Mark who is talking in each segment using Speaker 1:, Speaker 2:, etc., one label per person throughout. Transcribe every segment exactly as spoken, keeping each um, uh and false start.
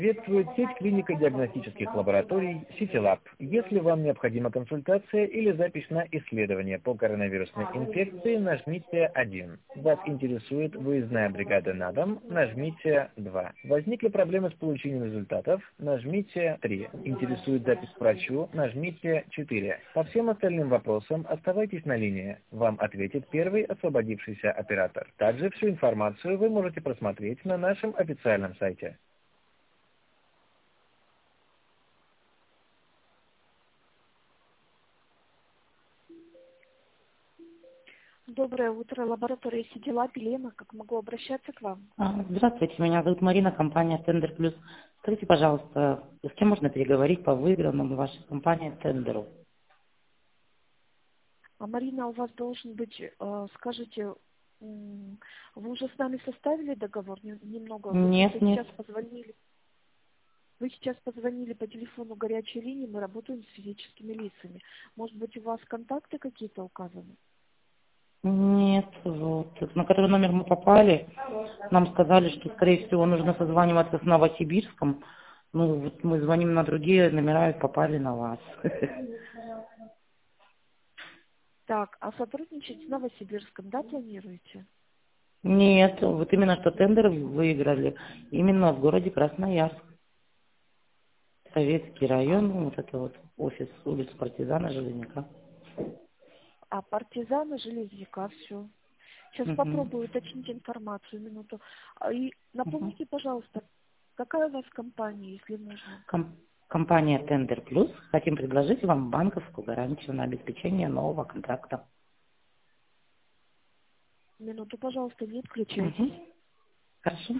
Speaker 1: Приветствует сеть клинико-диагностических лабораторий CityLab. Если вам необходима консультация или запись на исследование по коронавирусной инфекции, нажмите один. Вас интересует выездная бригада на дом, нажмите два. Возникли проблемы с получением результатов, нажмите три. Интересует запись к врачу, нажмите четыре. По всем остальным вопросам оставайтесь на линии. Вам ответит первый освободившийся оператор. Также всю информацию вы можете просмотреть на нашем официальном сайте.
Speaker 2: Доброе утро, лаборатория CityLab, Елена, как могу обращаться к вам?
Speaker 3: А, Здравствуйте, меня зовут Марина, компания Тендер Плюс. Скажите, пожалуйста, с кем можно переговорить по выигранному вашей компании тендеру?
Speaker 2: А Марина, у вас должен быть, э, скажите, м, вы уже с нами составили договор Не- немного? Вы
Speaker 3: Нет,
Speaker 2: просто
Speaker 3: нет.
Speaker 2: сейчас позвонили. Вы сейчас позвонили по телефону горячей линии, мы работаем с физическими лицами. Может быть, у вас контакты какие-то указаны?
Speaker 3: Нет, вот. На который номер мы попали, нам сказали, что, скорее всего, нужно созваниваться с Новосибирском. Ну, вот мы звоним на другие номера и попали на вас.
Speaker 2: Так, а сотрудничать с Новосибирском, да, планируете?
Speaker 3: Нет, вот именно что тендер выиграли именно в городе Красноярск. Советский район, вот это вот офис улицы Партизана Железняка.
Speaker 2: А партизаны Железняка, все. Сейчас
Speaker 3: Угу.
Speaker 2: попробую уточнить информацию, минуту. А, И
Speaker 3: Угу.
Speaker 2: напомните, пожалуйста, какая у вас компания, если можно?
Speaker 3: Ком- Компания Тендер Плюс. Хотим предложить вам банковскую гарантию на обеспечение нового контракта.
Speaker 2: Минуту, пожалуйста, не отключайтесь.
Speaker 3: Угу. Хорошо.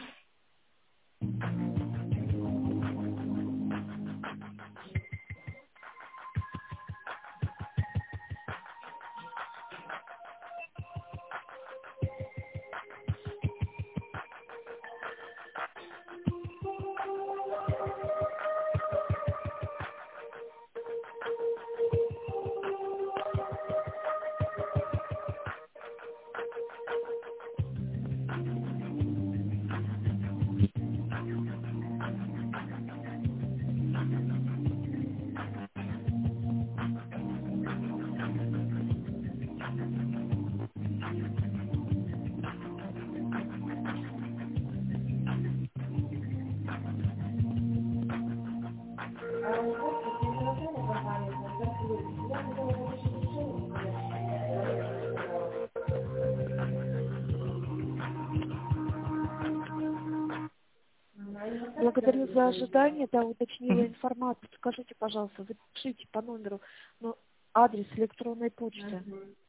Speaker 2: Благодарю за ожидание, да, уточнила
Speaker 3: Угу.
Speaker 2: информацию. Скажите, пожалуйста, вы пишите по номеру, ну, адрес электронной почты.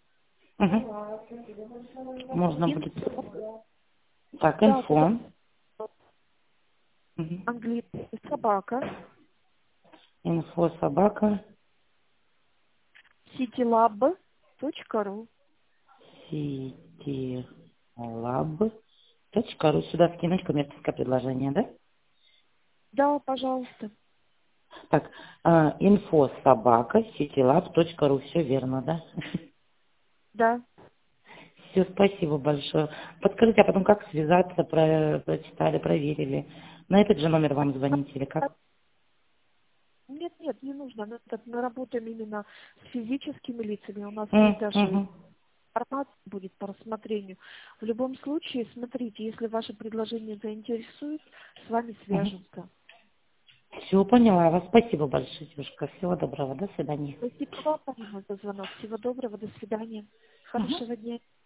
Speaker 3: Угу. Можно будет.
Speaker 2: Инфо,
Speaker 3: Так,
Speaker 2: да, туда
Speaker 3: инфо. Угу.
Speaker 2: английский собака,
Speaker 3: Инфо собака.
Speaker 2: citylab точка ру.
Speaker 3: Citylab. Точка ру. Сюда скинуть коммерческое предложение, да?
Speaker 2: Да, пожалуйста.
Speaker 3: Так, а, инфо собака citylab точка ру. Все верно, да?
Speaker 2: Да.
Speaker 3: Все, спасибо большое. Подскажите, а потом как связаться, про, прочитали, проверили? На этот же номер вам звонить или как?
Speaker 2: Нет, нет, не нужно. Мы, так- мы работаем именно с физическими лицами. У нас есть
Speaker 3: М,
Speaker 2: даже
Speaker 3: мгм,
Speaker 2: информация будет по рассмотрению. В любом случае, смотрите, если ваше предложение заинтересует, с вами
Speaker 3: мгм.
Speaker 2: свяжутся.
Speaker 3: Все, поняла вас. Спасибо большое, девушка. Всего доброго. До свидания.
Speaker 2: Спасибо вам, Марина, за звонок. Всего доброго, до свидания.
Speaker 3: Мгм.
Speaker 2: Хорошего дня.